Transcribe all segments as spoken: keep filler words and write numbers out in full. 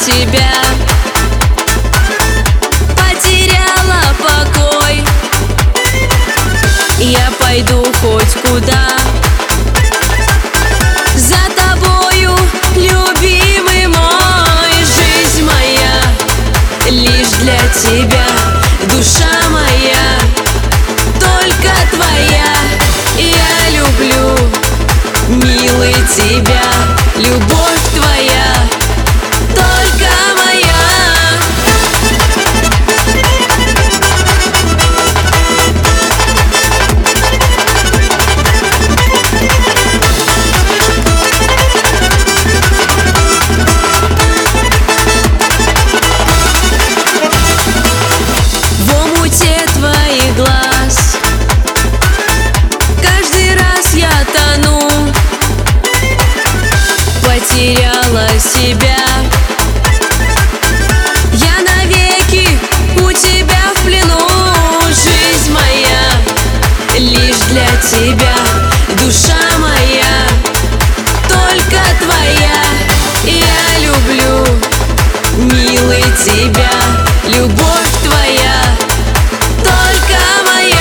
тебя, потеряла покой. Я пойду хоть куда, за тобою, любимый мой. Жизнь моя лишь для тебя, душа моя только твоя. Я люблю, милый, тебя, любовь твоя только моя. В омуте твоих глаз каждый раз я тону, потеряла себя. Я навеки у тебя в плену. Жизнь моя лишь для тебя, душа моя только твоя. Я люблю, милый, тебя, любовь твоя только моя.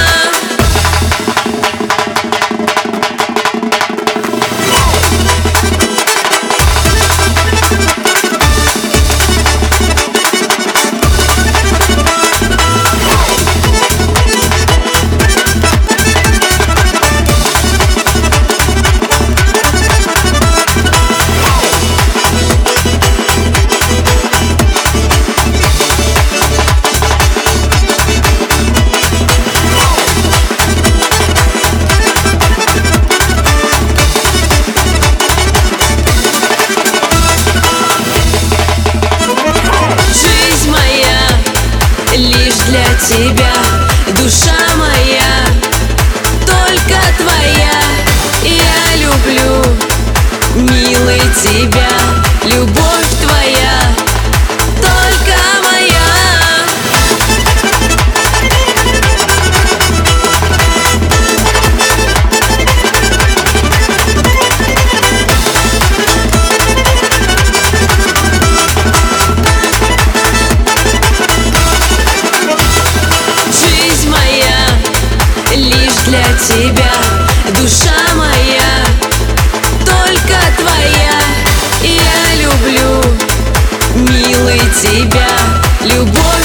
Лишь для тебя, душа моя только твоя. Я люблю, милый, тебя, любовь твоя только моя. Лишь для тебя, душа моя только твоя. Я люблю, милый, тебя, любовь